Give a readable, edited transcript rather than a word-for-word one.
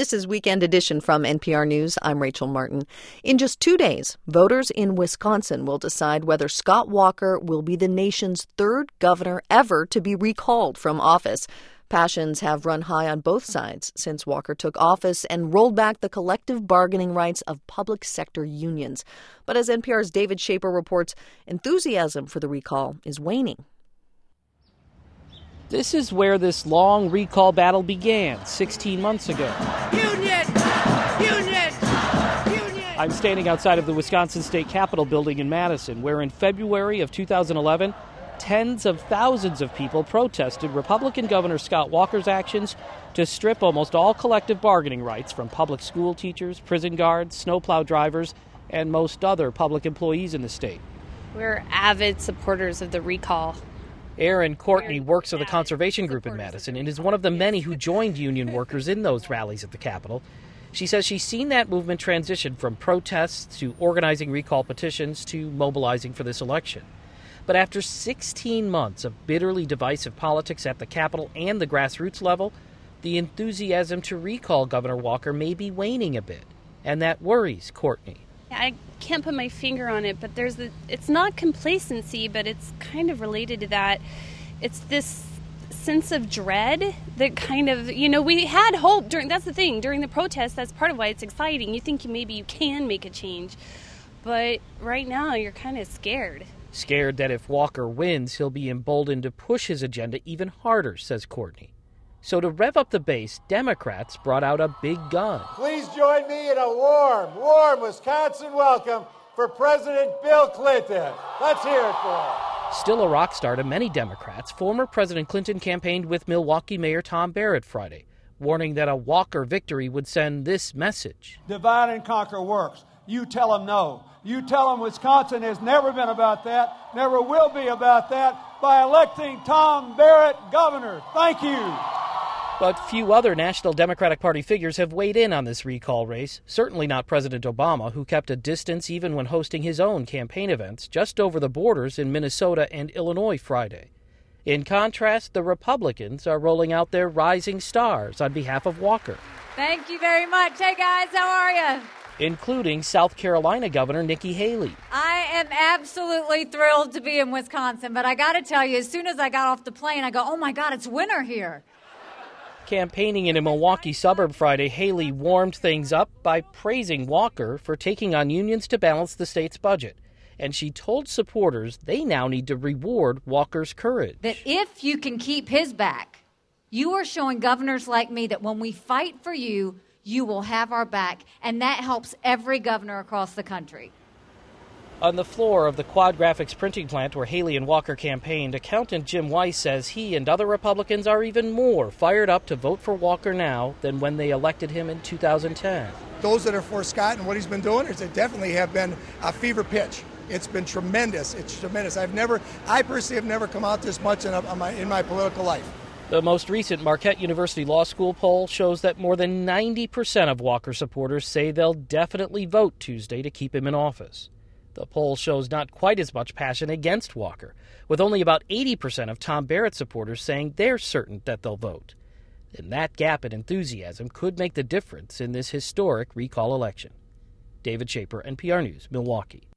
This is Weekend Edition from NPR News. I'm Rachel Martin. In just 2 days, voters in Wisconsin will decide whether Scott Walker will be the nation's third governor ever to be recalled from office. Passions have run high on both sides since Walker took office and rolled back the collective bargaining rights of public sector unions. But as NPR's David Shaper reports, enthusiasm for the recall is waning. This is where this long recall battle began 16 months ago. Union! Union! Union! I'm standing outside of the Wisconsin State Capitol building in Madison, where in February of 2011, tens of thousands of people protested Republican Governor Scott Walker's actions to strip almost all collective bargaining rights from public school teachers, prison guards, snowplow drivers, and most other public employees in the state. We're avid supporters of the recall. Erin Courtney works with a conservation group in Madison and is one of the many who joined union workers in those rallies at the Capitol. She says she's seen that movement transition from protests to organizing recall petitions to mobilizing for this election. But after 16 months of bitterly divisive politics at the Capitol and the grassroots level, the enthusiasm to recall Governor Walker may be waning a bit, and that worries Courtney. I can't put my finger on it, but it's not complacency, but it's kind of related to that. It's this sense of dread that kind of, we had hope during the protest. That's part of why it's exciting. You think maybe you can make a change, but right now you're kind of scared. Scared that if Walker wins, he'll be emboldened to push his agenda even harder, says Courtney. So to rev up the base, Democrats brought out a big gun. Please join me in a warm Wisconsin welcome for President Bill Clinton. Let's hear it for him. Still a rock star to many Democrats, former President Clinton campaigned with Milwaukee Mayor Tom Barrett Friday, warning that a Walker victory would send this message. Divide and conquer works. You tell them no. You tell them Wisconsin has never been about that, never will be about that, by electing Tom Barrett governor. Thank you. But few other National Democratic Party figures have weighed in on this recall race, certainly not President Obama, who kept a distance even when hosting his own campaign events just over the borders in Minnesota and Illinois Friday. In contrast, the Republicans are rolling out their rising stars on behalf of Walker. Thank you very much. Hey, guys, how are you? Including South Carolina Governor Nikki Haley. I am absolutely thrilled to be in Wisconsin, but I got to tell you, as soon as I got off the plane, I go, oh, my God, it's winter here. Campaigning in a Milwaukee suburb Friday, Haley warmed things up by praising Walker for taking on unions to balance the state's budget. And she told supporters they now need to reward Walker's courage. That if you can keep his back, you are showing governors like me that when we fight for you, you will have our back. And that helps every governor across the country. On the floor of the Quad Graphics printing plant where Haley and Walker campaigned, accountant Jim Weiss says he and other Republicans are even more fired up to vote for Walker now than when they elected him in 2010. Those that are for Scott and what he's been doing, they definitely have been a fever pitch. It's been tremendous. It's tremendous. I personally have never come out this much in my political life. The most recent Marquette University Law School poll shows that more than 90% of Walker supporters say they'll definitely vote Tuesday to keep him in office. The poll shows not quite as much passion against Walker, with only about 80% of Tom Barrett supporters saying they're certain that they'll vote. And that gap in enthusiasm could make the difference in this historic recall election. David Shaper, NPR News, Milwaukee.